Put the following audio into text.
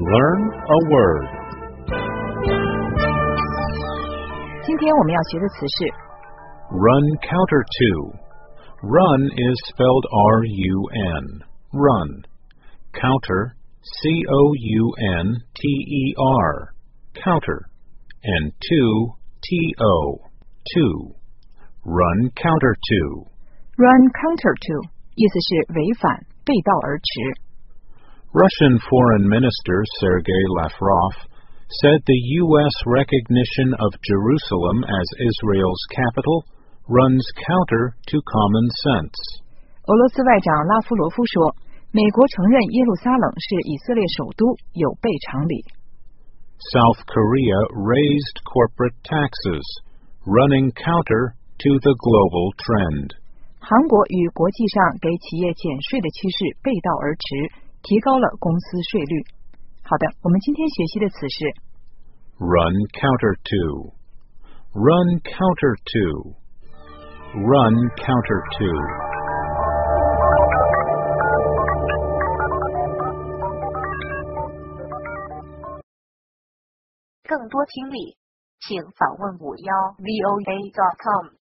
Learn a word. 今天我们要学的词是 Run counter to. Run is spelled R-U-N. Run. Counter, C-O-U-N-T-E-R. Counter. And to, T-O. To. Run counter to. run counter to 意思是违反背道而驰 Russian Foreign Minister Sergei Lavrov said the U.S. recognition of Jerusalem as Israel's capital runs counter to common sense. 俄罗斯外长拉夫罗夫说美国承认耶路撒冷是以色列首都有悖常理 South Korea raised corporate taxes, running counter to the global trend. 韩国与国际上给企业减税的趋势背道而驰提高了公司税率好的我们今天学习的词是 Run counter to. Run counter to. Run counter to. 更多听力请访问51voa.com